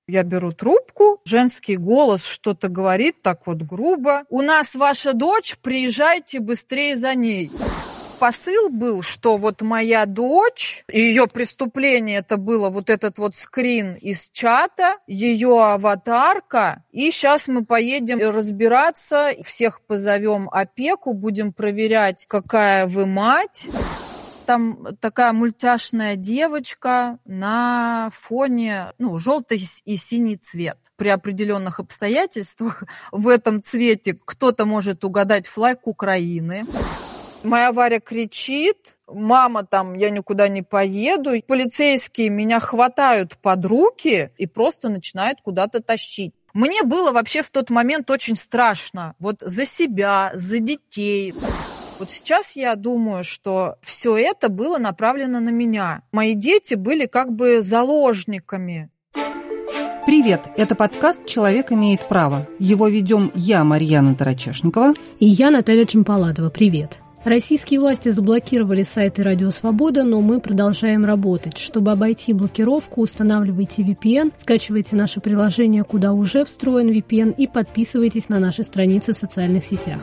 Я беру трубку, женский голос что-то говорит, так вот грубо. «У нас ваша дочь, приезжайте быстрее за ней». Посыл был, что вот моя дочь, ее преступление это было вот этот вот скрин из чата, ее аватарка, и сейчас мы поедем разбираться, всех позовем опеку, будем проверять, какая вы мать. Там такая мультяшная девочка на фоне, желтый и синий цвет. При определенных обстоятельствах в этом цвете кто-то может угадать флаг Украины. Моя Варя кричит: «Мама, я никуда не поеду». Полицейские меня хватают под руки и просто начинают куда-то тащить. Мне было вообще в тот момент очень страшно. Вот за себя, за детей. Вот сейчас я думаю, что все это было направлено на меня. Мои дети были как бы заложниками. Привет! Это подкаст «Человек имеет право». Его ведем я, Марьяна Тарачешникова. И я, Наталья Чемпаладова. Привет! Российские власти заблокировали сайты «Радио Свобода», но мы продолжаем работать. Чтобы обойти блокировку, устанавливайте VPN, скачивайте наше приложение, куда уже встроен VPN, и подписывайтесь на наши страницы в социальных сетях.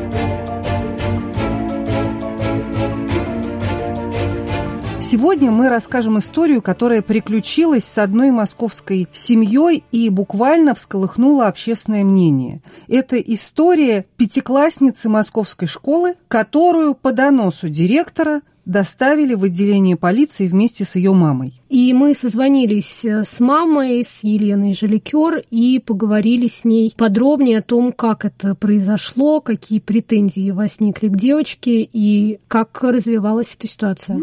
Сегодня мы расскажем историю, которая приключилась с одной московской семьей и буквально всколыхнула общественное мнение. Это история пятиклассницы московской школы, которую по доносу директора доставили в отделение полиции вместе с ее мамой. И мы созвонились с мамой, с Еленой Желикер, и поговорили с ней подробнее о том, как это произошло, какие претензии возникли к девочке и как развивалась эта ситуация.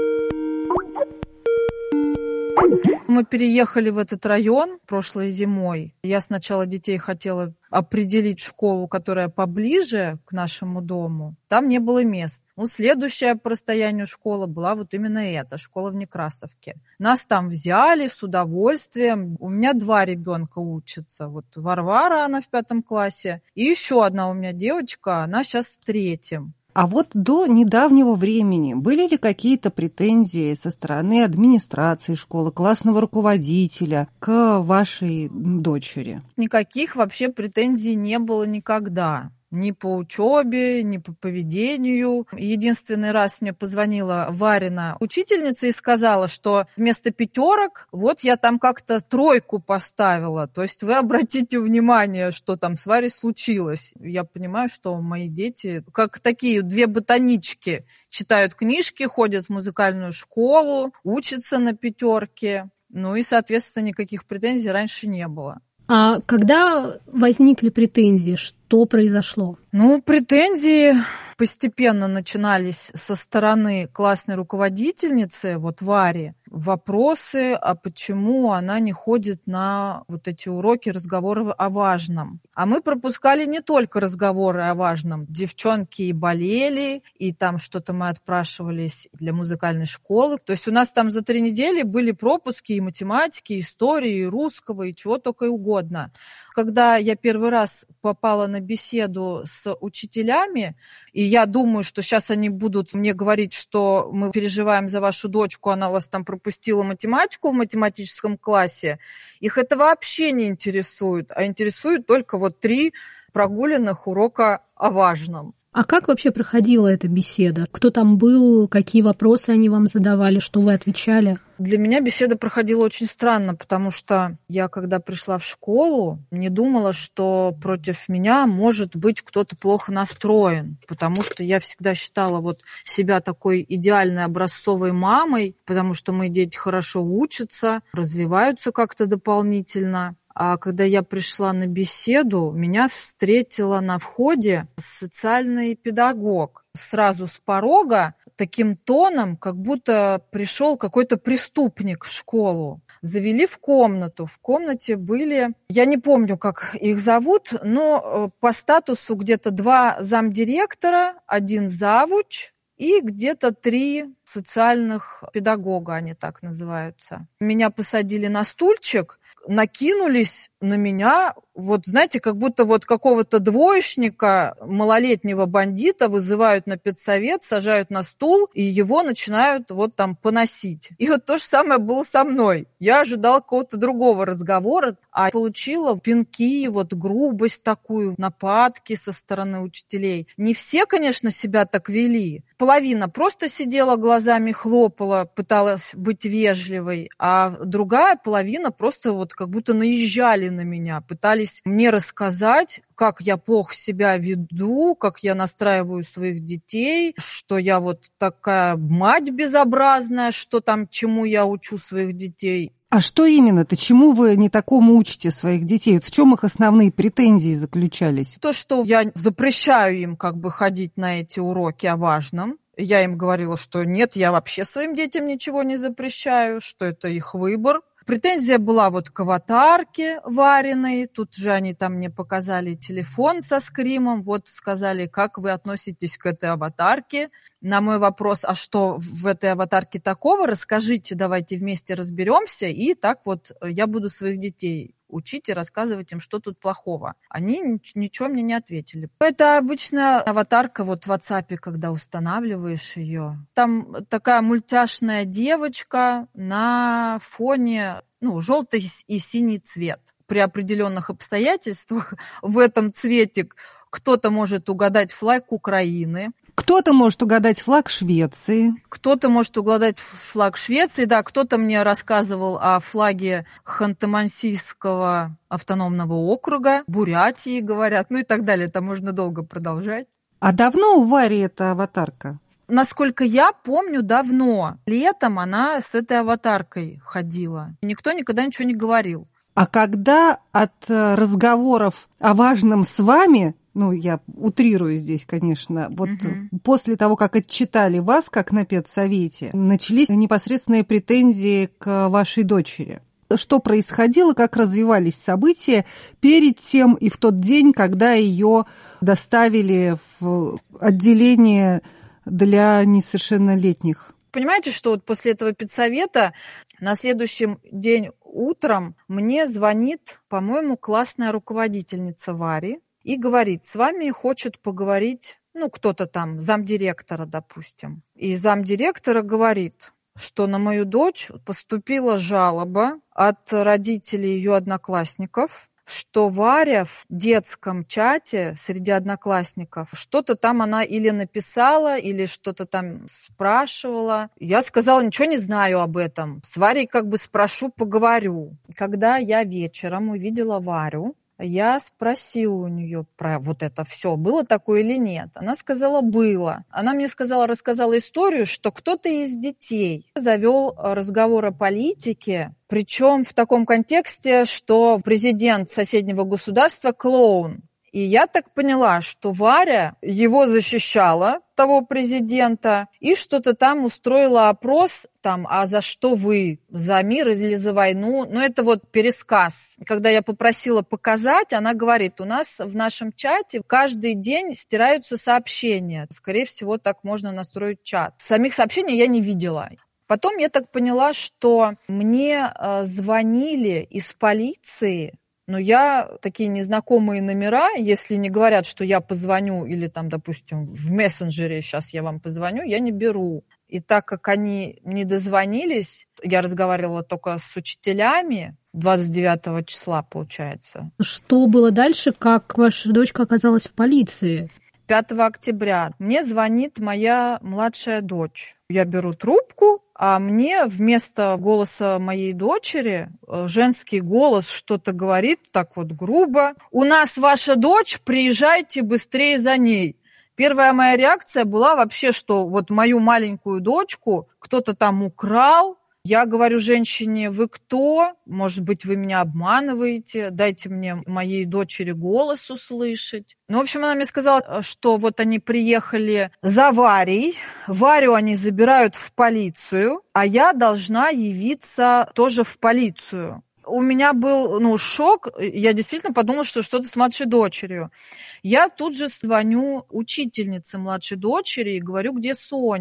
Мы переехали в этот район прошлой зимой. Я сначала детей хотела определить в школу, которая поближе к нашему дому. Там не было мест. Следующая по расстоянию школа была вот именно эта, школа в Некрасовке. Нас там взяли с удовольствием. У меня 2 ребенка учатся. Вот Варвара, она в 5 классе. И еще одна у меня девочка, она сейчас в 3. А вот до недавнего времени были ли какие-то претензии со стороны администрации школы, классного руководителя к вашей дочери? Никаких вообще претензий не было никогда. Ни по учебе, ни по поведению. Единственный раз мне позвонила Варина учительница и сказала, что вместо 5 вот я там как-то 3 поставила. То есть вы обратите внимание, что там с Варей случилось. Я понимаю, что мои дети, как такие 2 ботанички, читают книжки, ходят в музыкальную школу, учатся на 5. И, соответственно, никаких претензий раньше не было. А когда возникли претензии, что произошло? Претензии постепенно начинались со стороны классной руководительницы, вот Вари, вопросы, а почему она не ходит на вот эти уроки, разговоры о важном. А мы пропускали не только разговоры о важном. Девчонки и болели, и там что-то мы отпрашивались для музыкальной школы. То есть у нас там за 3 недели были пропуски и математики, и истории, и русского, и чего только и угодно. Когда я первый раз попала на беседу с учителями, и я думаю, что сейчас они будут мне говорить, что мы переживаем за вашу дочку, она у вас там пропустила математику в математическом классе, их это вообще не интересует, а интересует только 3 прогуленных урока о важном. А как вообще проходила эта беседа? Кто там был, какие вопросы они вам задавали, что вы отвечали? Для меня беседа проходила очень странно, потому что я, когда пришла в школу, не думала, что против меня может быть кто-то плохо настроен, потому что я всегда считала себя такой идеальной образцовой мамой, потому что мои дети хорошо учатся, развиваются как-то дополнительно. А когда я пришла на беседу, меня встретила на входе социальный педагог. Сразу с порога таким тоном, как будто пришел какой-то преступник в школу. Завели в комнату. В комнате были, я не помню, как их зовут, но по статусу где-то 2 замдиректора, 1 завуч и где-то 3 социальных педагога, они так называются. Меня посадили на стульчик, накинулись на меня Вот, знаете, как будто вот какого-то двоечника, малолетнего бандита вызывают на педсовет, сажают на стул, и его начинают вот там поносить. И вот то же самое было со мной. Я ожидала какого-то другого разговора, а получила пинки, вот грубость такую, нападки со стороны учителей. Не все, конечно, себя так вели. Половина просто сидела, глазами хлопала, пыталась быть вежливой, а другая половина просто вот как будто наезжали на меня, пытались мне рассказать, как я плохо себя веду, как я настраиваю своих детей, что я вот такая мать безобразная, что там, чему я учу своих детей. А что именно-то? Чему вы не такому учите своих детей? В чем их основные претензии заключались? То, что я запрещаю им как бы ходить на эти уроки о важном. Я им говорила, что нет, я вообще своим детям ничего не запрещаю, что это их выбор. Претензия была вот к аватарке Вариной. Тут же они там мне показали телефон со скримом. Вот сказали, как вы относитесь к этой аватарке. На мой вопрос, а что в этой аватарке такого, расскажите, давайте вместе разберемся. И так вот я буду своих детей учить и рассказывать им, что тут плохого. Они ничего мне не ответили. Это обычно аватарка вот в WhatsApp, когда устанавливаешь ее. Там такая мультяшная девочка на фоне, желтый и синий цвет. При определенных обстоятельствах в этом цвете кто-то может угадать флаг Украины. Кто-то может угадать флаг Швеции. Кто-то может угадать флаг Швеции, да. Кто-то мне рассказывал о флаге Ханты-Мансийского автономного округа, Бурятии, говорят, и так далее. Там можно долго продолжать. А давно у Вари эта аватарка? Насколько я помню, давно. Летом она с этой аватаркой ходила. Никто никогда ничего не говорил. А когда от разговоров о важном с вами, я утрирую здесь, конечно, после того, как отчитали вас, как на педсовете, начались непосредственные претензии к вашей дочери? Что происходило, как развивались события перед тем и в тот день, когда ее доставили в отделение для несовершеннолетних? Понимаете, что вот после этого педсовета на следующий день утром мне звонит, по-моему, классная руководительница Вари и говорит, с вами хочет поговорить, кто-то там, замдиректора, допустим. И замдиректора говорит, что на мою дочь поступила жалоба от родителей ее одноклассников, что Варя в детском чате среди одноклассников что-то там она или написала, или что-то там спрашивала. Я сказала, ничего не знаю об этом. С Варей спрошу, поговорю. Когда я вечером увидела Варю, я спросила у нее про вот это все, было такое или нет. Она сказала, было. Она мне рассказала историю, что кто-то из детей завел разговор о политике, причем в таком контексте, что президент соседнего государства клоун. И я так поняла, что Варя его защищала, того президента, и что-то там устроила опрос, а за что вы? За мир или за войну? Это вот пересказ. Когда я попросила показать, она говорит, у нас в нашем чате каждый день стираются сообщения. Скорее всего, так можно настроить чат. Самих сообщений я не видела. Потом я так поняла, что мне звонили из полиции, но я такие незнакомые номера, если не говорят, что я позвоню или допустим, в мессенджере сейчас я вам позвоню, я не беру. И так как они не дозвонились, я разговаривала только с учителями 29 числа, получается. Что было дальше, как ваша дочка оказалась в полиции? 5 октября мне звонит моя младшая дочь. Я беру трубку, а мне вместо голоса моей дочери женский голос что-то говорит так вот грубо. «У нас ваша дочь, приезжайте быстрее за ней». Первая моя реакция была вообще, что вот мою маленькую дочку кто-то там украл. Я говорю женщине, вы кто? Может быть, вы меня обманываете? Дайте мне моей дочери голос услышать. В общем, она мне сказала, что вот они приехали за Варей. Варю они забирают в полицию, а я должна явиться тоже в полицию. У меня был шок. Я действительно подумала, что что-то с младшей дочерью. Я тут же звоню учительнице младшей дочери и говорю, где Соня.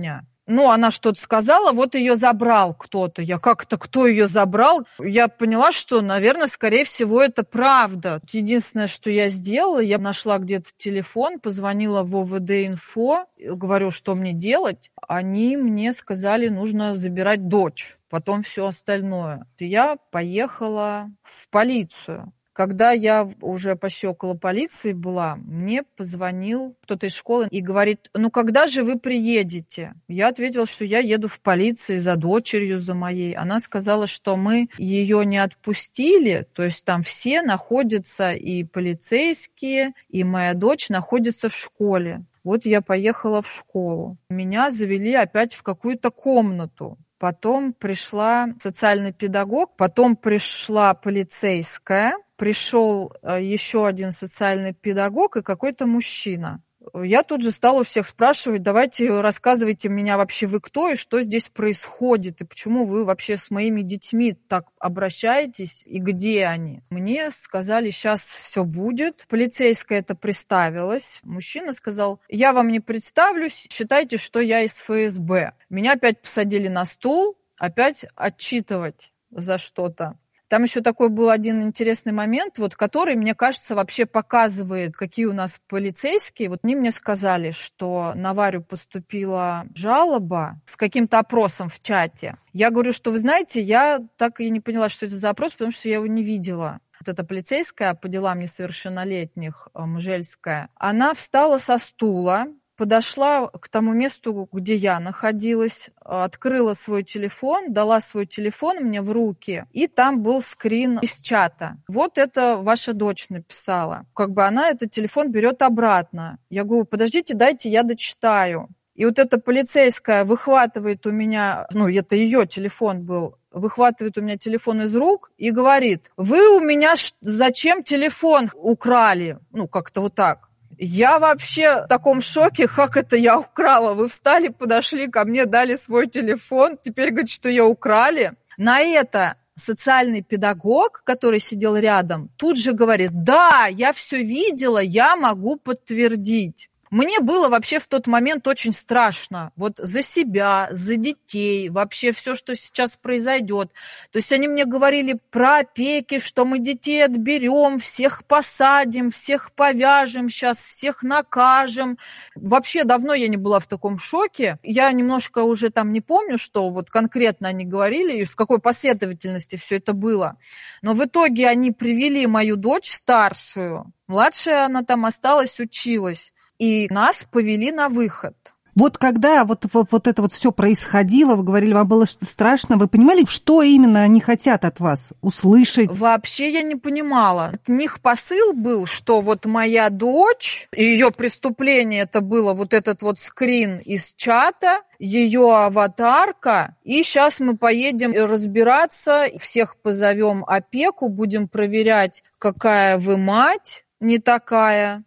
Ну, она что-то сказала, вот ее забрал кто-то. Я как-то, кто ее забрал? Я поняла, что, наверное, скорее всего, это правда. Единственное, что я сделала, я нашла где-то телефон, позвонила в ОВД-инфо, говорю, что мне делать. Они мне сказали, нужно забирать дочь, потом все остальное. И я поехала в полицию. Когда я уже почти около полиции была, мне позвонил кто-то из школы и говорит, ну когда же вы приедете? Я ответила, что я еду в полицию за дочерью, за моей. Она сказала, что мы ее не отпустили, то есть там все находятся, и полицейские, и моя дочь находится в школе. Вот я поехала в школу. Меня завели опять в какую-то комнату. Потом пришла социальный педагог, потом пришла полицейская, пришел еще один социальный педагог и какой-то мужчина. Я тут же стала у всех спрашивать, давайте рассказывайте мне вообще вы кто и что здесь происходит, и почему вы вообще с моими детьми так обращаетесь, и где они. Мне сказали, сейчас все будет. Полицейская это представилась. Мужчина сказал, я вам не представлюсь, считайте, что я из ФСБ. Меня опять посадили на стул, опять отчитывать за что-то. Там еще такой был один интересный момент, вот, который, мне кажется, вообще показывает, какие у нас полицейские. Вот они мне сказали, что на Варю поступила жалоба с каким-то опросом в чате. Я говорю, что вы знаете, я так и не поняла, что это за опрос, потому что я его не видела. Вот эта полицейская по делам несовершеннолетних, Мжельская, она встала со стула, подошла к тому месту, где я находилась, открыла свой телефон, дала свой телефон мне в руки, и там был скрин из чата. Вот это ваша дочь написала. Как бы она этот телефон берет обратно. Я говорю, подождите, дайте я дочитаю. И вот эта полицейская выхватывает у меня, ну, это ее телефон был, выхватывает у меня телефон из рук и говорит, вы у меня зачем телефон украли? Ну, как-то вот так. Я вообще в таком шоке, как это я украла. Вы встали, подошли ко мне, дали свой телефон, теперь говорят, что ее украли. На это социальный педагог, который сидел рядом, тут же говорит, да, я все видела, я могу подтвердить. Мне было вообще в тот момент очень страшно. Вот за себя, за детей, вообще все, что сейчас произойдет. То есть они мне говорили про опеки, что мы детей отберем, всех посадим, всех повяжем, сейчас всех накажем. Вообще давно я не была в таком шоке. Я немножко уже там не помню, что вот конкретно они говорили и в какой последовательности все это было. Но в итоге они привели мою дочь старшую. Младшая она там осталась, училась. И нас повели на выход. Вот когда вот это вот все происходило, вы говорили, вам было страшно, вы понимали, что именно они хотят от вас услышать? Вообще я не понимала. От них посыл был, что вот моя дочь, ее преступление это было вот этот вот скрин из чата, ее аватарка, и сейчас мы поедем разбираться, всех позовем опеку, будем проверять, какая вы мать, не такая.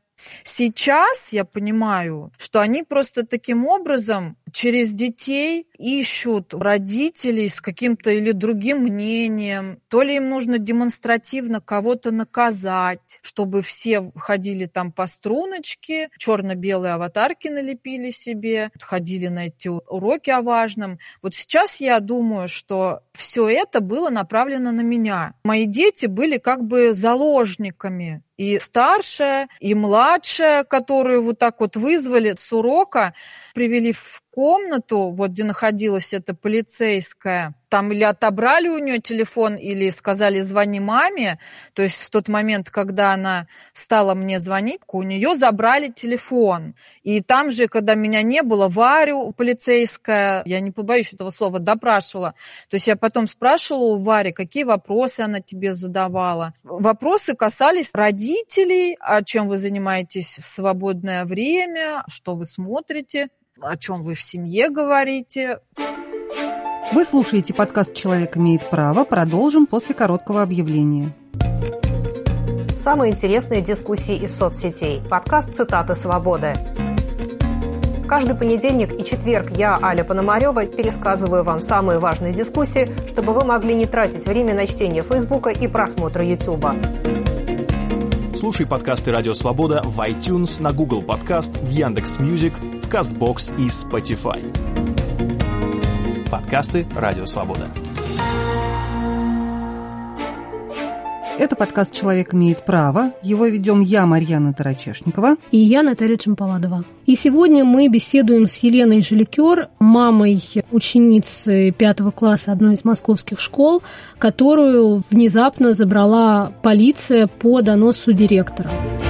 Сейчас я понимаю, что они просто таким образом через детей ищут родителей с каким-то или другим мнением. То ли им нужно демонстративно кого-то наказать, чтобы все ходили там по струночке, черно-белые аватарки налепили себе, ходили на эти уроки о важном. Вот сейчас я думаю, что все это было направлено на меня. Мои дети были как бы заложниками. И старшая, и младшая, которую вот так вот вызвали с урока, привели в комнату, вот где находилась эта полицейская. Там или отобрали у нее телефон, или сказали «звони маме». То есть в тот момент, когда она стала мне звонить, у нее забрали телефон. И там же, когда меня не было, Варю полицейская, я не побоюсь этого слова, допрашивала. То есть я потом спрашивала у Вари, какие вопросы она тебе задавала. Вопросы касались родителей, о чем вы занимаетесь в свободное время, что вы смотрите, о чем вы в семье говорите. Вы слушаете подкаст «Человек имеет право». Продолжим после короткого объявления. Самые интересные дискуссии из соцсетей. Подкаст «Цитаты свободы». Каждый понедельник и четверг я, Аля Пономарёва, пересказываю вам самые важные дискуссии, чтобы вы могли не тратить время на чтение Фейсбука и просмотр Ютуба. Слушай подкасты «Радио Свобода» в iTunes, на Google Подкаст, в Яндекс.Мьюзик, в Castbox и Spotify. Подкасты «Радио Свобода». Это подкаст «Человек имеет право». Его ведем я, Марьяна Тарачешникова. И я, Наталья Чемпаладова. И сегодня мы беседуем с Еленой Жиликер, мамой ученицы 5 класса одной из московских школ, которую внезапно забрала полиция по доносу директора.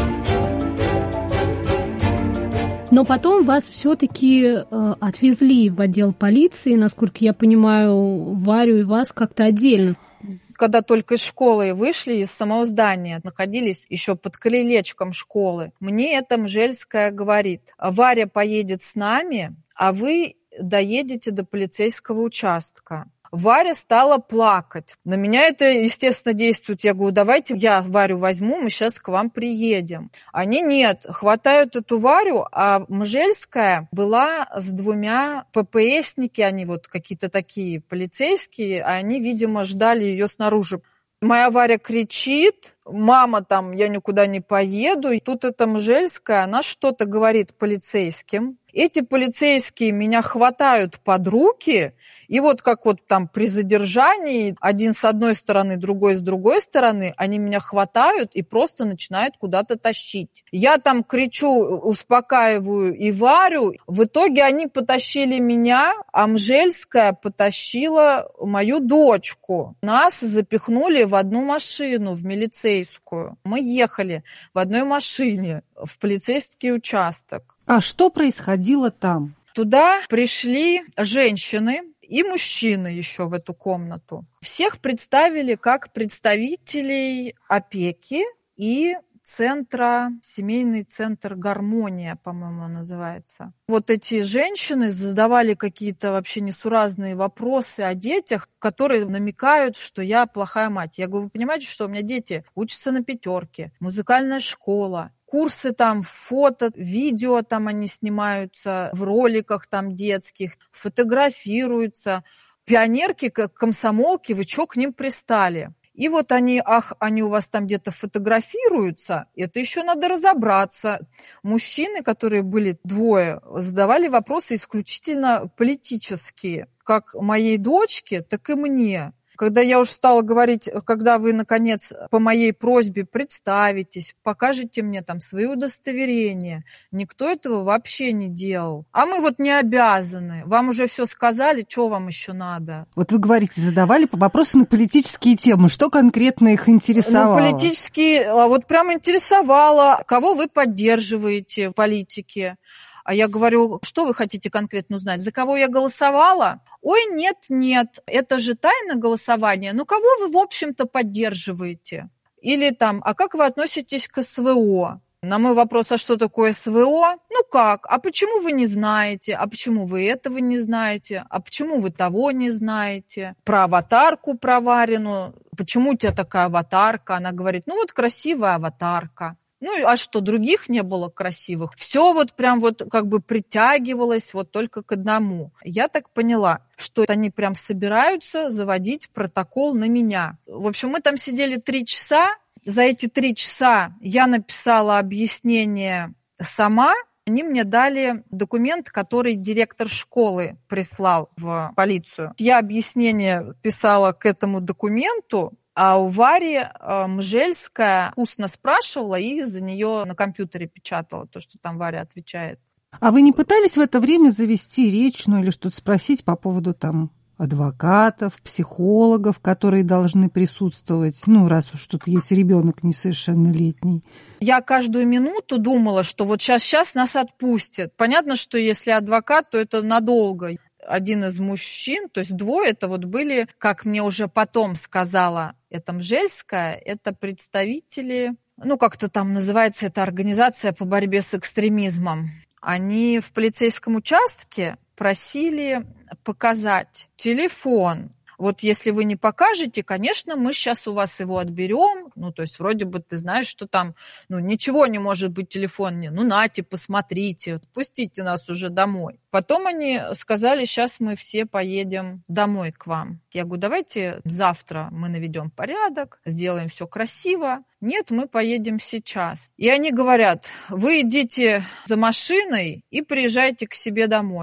Но потом вас все-таки отвезли в отдел полиции, насколько я понимаю, Варю и вас как-то отдельно. Когда только из школы вышли, из самого здания, находились еще под крылечком школы, мне эта Мжельская говорит: Варя поедет с нами, а вы доедете до полицейского участка. Варя стала плакать. На меня это, естественно, действует. Я говорю: давайте я Варю возьму, мы сейчас к вам приедем. Они нет, хватают эту Варю, а Мжельская была с 2 ППСники, они вот какие-то такие полицейские, а они, видимо, ждали ее снаружи. Моя Варя кричит: мама, там, я никуда не поеду. И тут эта Мжельская, она что-то говорит полицейским. Эти полицейские меня хватают под руки, и вот как вот там при задержании, один с одной стороны, другой с другой стороны, они меня хватают и просто начинают куда-то тащить. Я там кричу, успокаиваю и Варю. В итоге они потащили меня, а Мжельская потащила мою дочку. Нас запихнули в одну машину, в милицейскую. Мы ехали в одной машине в полицейский участок. А что происходило там? Туда пришли женщины и мужчины еще в эту комнату. Всех представили как представителей опеки и центра, семейный центр «Гармония», по-моему, называется. Вот эти женщины задавали какие-то вообще несуразные вопросы о детях, которые намекают, что я плохая мать. Я говорю: вы понимаете, что у меня дети учатся на 5, музыкальная школа, курсы там, фото, видео там они снимаются, в роликах там детских, фотографируются. Пионерки, комсомолки, вы чё к ним пристали? И вот они: ах, они у вас там где-то фотографируются, это еще надо разобраться. Мужчины, которые были 2, задавали вопросы исключительно политические, как моей дочке, так и мне. Когда я уже стала говорить: когда вы, наконец, по моей просьбе представитесь, покажете мне там свои удостоверения, никто этого вообще не делал. А мы вот не обязаны. Вам уже все сказали, что вам еще надо? Вот вы говорите, задавали вопросы на политические темы. Что конкретно их интересовало? Ну, политические, вот прям интересовало, кого вы поддерживаете в политике. А я говорю: что вы хотите конкретно узнать? За кого я голосовала? Ой, нет, это же тайна голосования. Ну, кого вы, в общем-то, поддерживаете? Или там: а как вы относитесь к СВО? На мой вопрос: а что такое СВО? Ну как? А почему вы не знаете? А почему вы этого не знаете? А почему вы того не знаете? Про аватарку, про Варину. Почему у тебя такая аватарка? Она говорит: ну вот красивая аватарка. Ну, а что, других не было красивых? Все вот прям вот как бы притягивалось вот только к одному. Я так поняла, что они прям собираются заводить протокол на меня. В общем, мы там сидели 3 часа. За эти 3 часа я написала объяснение сама. Они мне дали документ, который директор школы прислал в полицию. Я объяснение писала к этому документу, а у Вари Мжельская устно спрашивала и за нее на компьютере печатала то, что там Варя отвечает. А вы не пытались в это время завести речь, или что-то спросить по поводу там адвокатов, психологов, которые должны присутствовать, раз уж тут есть ребенок несовершеннолетний? Я каждую минуту думала, что вот сейчас нас отпустят. Понятно, что если адвокат, то это надолго. Один из мужчин, то есть 2, это вот были, как мне уже потом сказала эта Мжельская, это представители, как-то там называется эта организация по борьбе с экстремизмом. Они в полицейском участке просили показать телефон. Вот если вы не покажете, конечно, мы сейчас у вас его отберем. То есть вроде бы ты знаешь, что там, ничего не может быть в телефоне. Нате, посмотрите, пустите нас уже домой. Потом они сказали: сейчас мы все поедем домой к вам. Я говорю: давайте завтра мы наведем порядок, сделаем все красиво. Нет, мы поедем сейчас. И они говорят: вы идите за машиной и приезжайте к себе домой.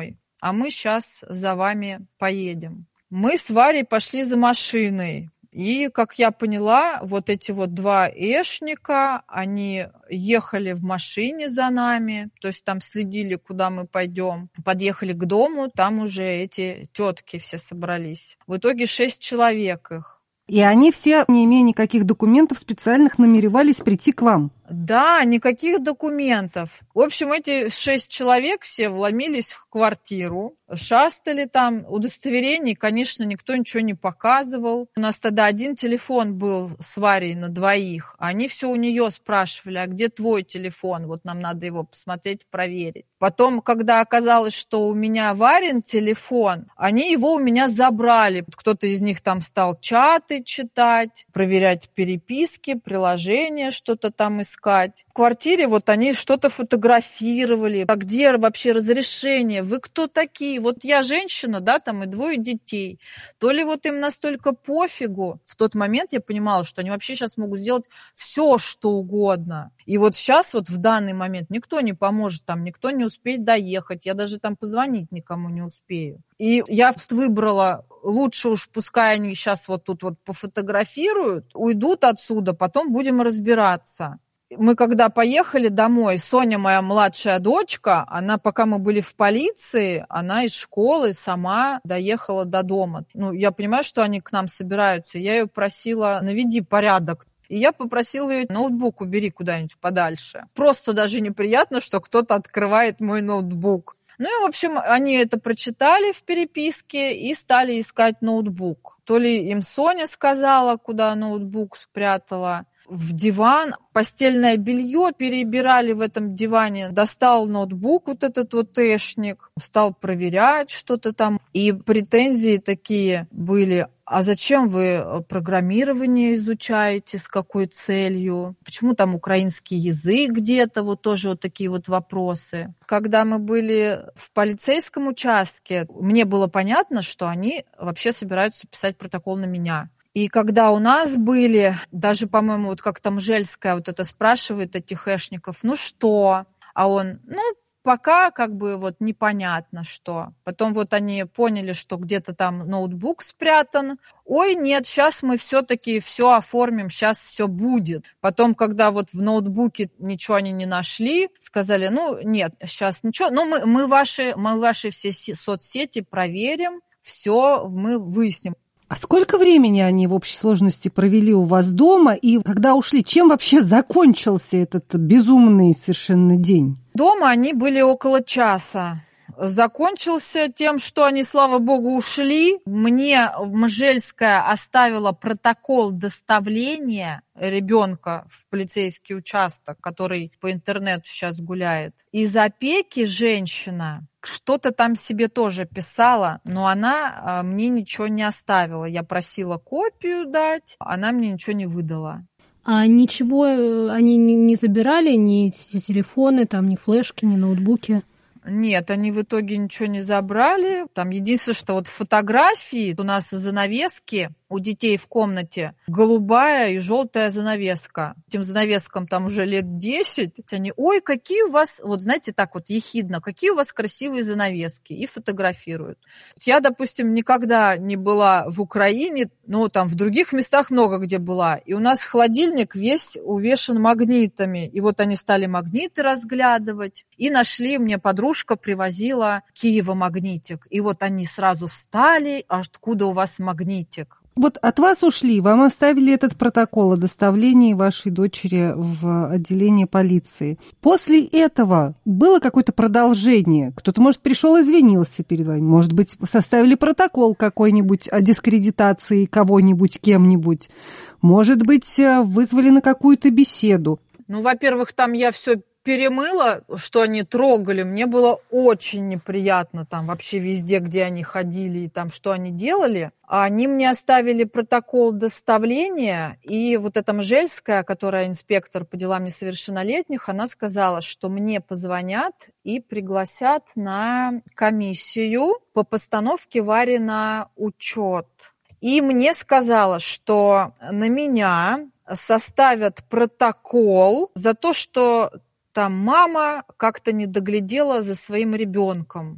а мы сейчас за вами поедем. Мы с Варей пошли за машиной. И, как я поняла, вот эти вот два эшника, они ехали в машине за нами, то есть там следили, куда мы пойдем. Подъехали к дому, там уже эти тетки все собрались. В итоге 6 человек их. И они все, не имея никаких документов специальных, намеревались прийти к вам? Да, никаких документов. В общем, эти 6 человек все вломились в квартиру, шастали там, удостоверений, конечно, никто ничего не показывал. У нас тогда один телефон был с Варей на двоих. Они все у нее спрашивали, а где твой телефон? Вот нам надо его посмотреть, проверить. Потом, когда оказалось, что у меня Варин телефон, они его у меня забрали. Кто-то из них там стал чаты читать, проверять переписки, приложения, что-то там искать. В квартире вот они что-то фотографировали. А где вообще разрешение? Вы кто такие? Вот я женщина, да, там и 2 детей. То ли вот им настолько пофигу. В тот момент я понимала, что они вообще сейчас могут сделать все, что угодно. И вот сейчас вот в данный момент никто не поможет, там никто не успеет доехать. Я даже там позвонить никому не успею. И я выбрала, лучше уж пускай они сейчас вот тут вот пофотографируют, уйдут отсюда, потом будем разбираться. Мы когда поехали домой, Соня, моя младшая дочка, она, пока мы были в полиции, она из школы сама доехала до дома. Ну, я понимаю, что они к нам собираются. Я ее просила, наведи порядок. И я попросила ее, ноутбук убери куда-нибудь подальше. Просто даже неприятно, что кто-то открывает мой ноутбук. Ну и, в общем, они это прочитали в переписке и стали искать ноутбук. То ли им Соня сказала, куда ноутбук спрятала. В диван, постельное белье перебирали в этом диване. Достал ноутбук вот этот вот эшник, стал проверять что-то там. И претензии такие были. А зачем вы программирование изучаете, с какой целью? Почему там украинский язык где-то? Вот тоже вот такие вот вопросы. Когда мы были в полицейском участке, мне было понятно, что они вообще собираются писать протокол на меня. И когда у нас были, даже, по-моему, вот как там Жельская вот это спрашивает этих эшников, ну что? А он, ну, пока как бы вот непонятно что. Потом вот они поняли, что где-то там ноутбук спрятан. Ой, нет, сейчас мы все-таки все оформим, сейчас все будет. Потом, когда вот в ноутбуке ничего они не нашли, сказали, ну, нет, сейчас ничего. Ну, мы ваши все соцсети проверим, все мы выясним. А сколько времени они в общей сложности провели у вас дома? И когда ушли, чем вообще закончился этот безумный совершенно день? Дома они были около часа. Закончился тем, что они, слава богу, ушли. Мне Мжельская оставила протокол доставления ребенка в полицейский участок, который по интернету сейчас гуляет. Из опеки женщина что-то там себе тоже писала, но она мне ничего не оставила. Я просила копию дать, она мне ничего не выдала. А ничего они не забирали, ни телефоны, там, ни флешки, ни ноутбуки? Нет, они в итоге ничего не забрали. Там единственное, что вот фотографии у нас занавески у детей в комнате голубая и желтая занавеска. Этим занавескам там уже лет 10. Они, ой, какие у вас, вот знаете, так вот ехидно, какие у вас красивые занавески. И фотографируют. Я, допустим, никогда не была в Украине, но там в других местах много где была. И у нас холодильник весь увешан магнитами. И вот они стали магниты разглядывать. И нашли, мне подружка привозила Киева магнитик. И вот они сразу встали, а откуда у вас магнитик? Вот от вас ушли, вам оставили этот протокол о доставлении вашей дочери в отделение полиции. После этого было какое-то продолжение? Кто-то, может, пришел, извинился перед вами? Может быть, составили протокол какой-нибудь о дискредитации кого-нибудь, кем-нибудь? Может быть, вызвали на какую-то беседу? Ну, во-первых, там я все перемыла, что они трогали. Мне было очень неприятно там вообще везде, где они ходили и там, что они делали. А они мне оставили протокол доставления, и вот эта Мжельская, которая инспектор по делам несовершеннолетних, она сказала, что мне позвонят и пригласят на комиссию по постановке Вари на учет. И мне сказала, что на меня составят протокол за то, что там мама как-то не доглядела за своим ребенком.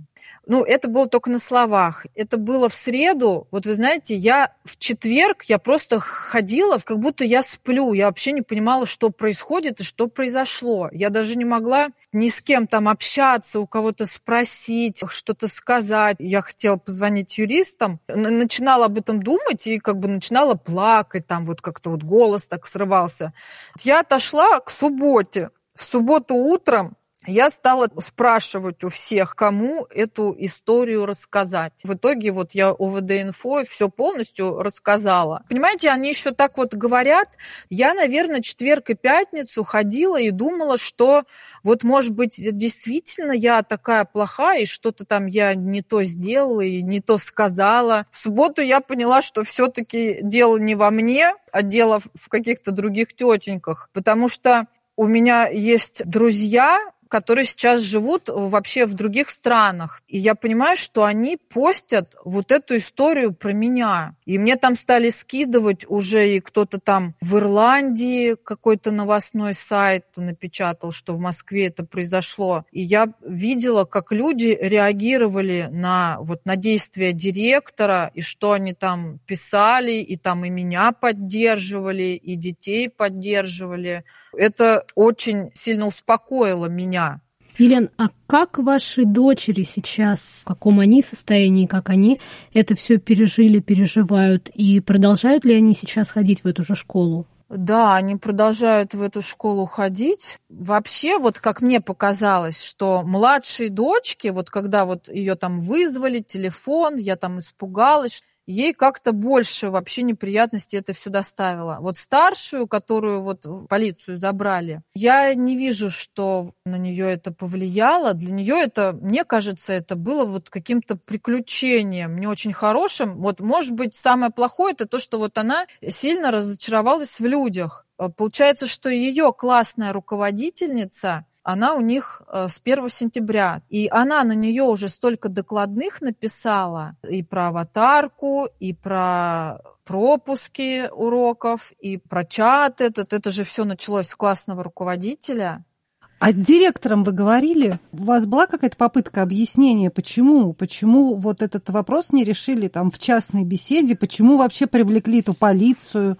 Это было только на словах. Это было в среду. Вот вы знаете, в четверг я просто ходила, как будто я сплю. Я вообще не понимала, что происходит и что произошло. Я даже не могла ни с кем там общаться, у кого-то спросить, что-то сказать. Я хотела позвонить юристам, начинала об этом думать и начинала плакать, там как-то голос так срывался. Я отошла к субботе. В субботу утром я стала спрашивать у всех, кому эту историю рассказать. В итоге я ОВД-инфо все полностью рассказала. Понимаете, они еще так говорят. Я, наверное, четверг и пятницу ходила и думала, что может быть, действительно я такая плохая, и что-то там я не то сделала и не то сказала. В субботу я поняла, что все-таки дело не во мне, а дело в каких-то других тетеньках. Потому что у меня есть друзья, которые сейчас живут вообще в других странах. И я понимаю, что они постят эту историю про меня. И мне там стали скидывать уже, и кто-то там в Ирландии какой-то новостной сайт напечатал, что в Москве это произошло. И я видела, как люди реагировали на действия директора, и что они там писали, и там и меня поддерживали, и детей поддерживали. Это очень сильно успокоило меня. Елена, а как ваши дочери сейчас, в каком они состоянии, как они это все пережили, переживают, и продолжают ли они сейчас ходить в эту же школу? Да, они продолжают в эту школу ходить. Вообще, как мне показалось, что младшей дочке, когда ее там вызвали, телефон, я там испугалась, ей как-то больше вообще неприятностей это все доставило. Старшую, которую в полицию забрали, я не вижу, что на нее это повлияло. Для нее это, мне кажется, это было каким-то приключением, не очень хорошим. Может быть, самое плохое это то, что она сильно разочаровалась в людях. Получается, что ее классная руководительница, она у них с 1 сентября. И она на нее уже столько докладных написала и про аватарку, и про пропуски уроков, и про чат этот. Это же все началось с классного руководителя. А с директором вы говорили? У вас была какая-то попытка объяснения, почему этот вопрос не решили там в частной беседе, почему вообще привлекли эту полицию?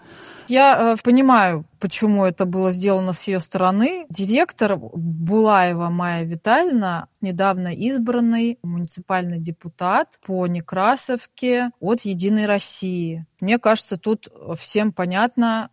Я понимаю, почему это было сделано с ее стороны. Директор Булаева Майя Витальевна, недавно избранный муниципальный депутат по Некрасовке от «Единой России». Мне кажется, тут всем понятно,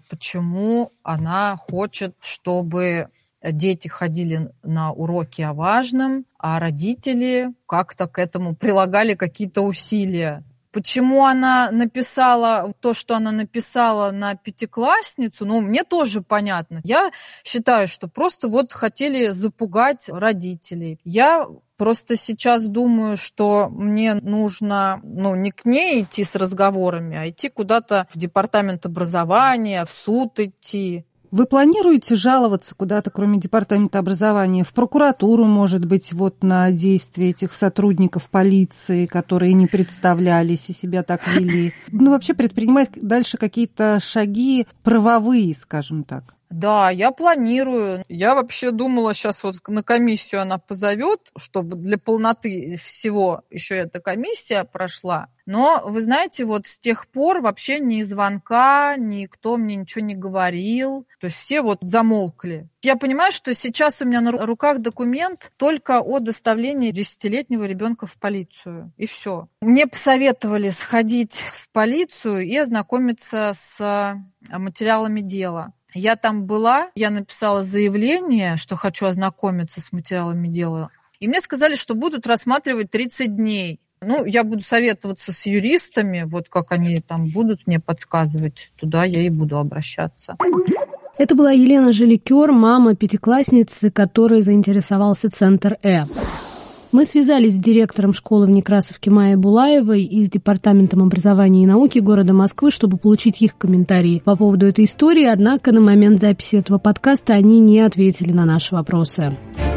почему она хочет, чтобы дети ходили на уроки о важном, а родители как-то к этому прилагали какие-то усилия. Почему она написала то, что она написала на пятиклассницу, мне тоже понятно. Я считаю, что просто хотели запугать родителей. Я просто сейчас думаю, что мне нужно не к ней идти с разговорами, а идти куда-то в департамент образования, в суд идти. Вы планируете жаловаться куда-то, кроме департамента образования, в прокуратуру, может быть, на действия этих сотрудников полиции, которые не представлялись и себя так вели? Вообще предпринимать дальше какие-то шаги правовые, скажем так. Да, я планирую. Я вообще думала, сейчас на комиссию она позовет, чтобы для полноты всего еще эта комиссия прошла. Но, вы знаете, с тех пор вообще ни звонка, никто мне ничего не говорил. То есть все замолкли. Я понимаю, что сейчас у меня на руках документ только о доставлении 10-летнего ребенка в полицию. И все. Мне посоветовали сходить в полицию и ознакомиться с материалами дела. Я там была, я написала заявление, что хочу ознакомиться с материалами дела. И мне сказали, что будут рассматривать 30 дней. Я буду советоваться с юристами, как они там будут мне подсказывать, туда я и буду обращаться. Это была Елена Жиликер, мама пятиклассницы, которой заинтересовался Центр Э. Мы связались с директором школы в Некрасовке Майей Булаевой и с Департаментом образования и науки города Москвы, чтобы получить их комментарии по поводу этой истории, однако на момент записи этого подкаста они не ответили на наши вопросы.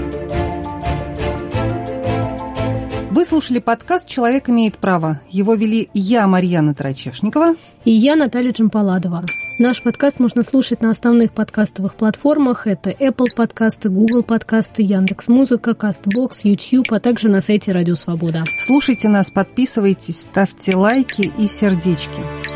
Вы слушали подкаст «Человек имеет право». Его вели я, Марьяна Тарачешникова. И я, Наталья Джампаладова. Наш подкаст можно слушать на основных подкастовых платформах. Это Apple подкасты, Google подкасты, Яндекс.Музыка, Castbox, YouTube, а также на сайте Радио Свобода. Слушайте нас, подписывайтесь, ставьте лайки и сердечки.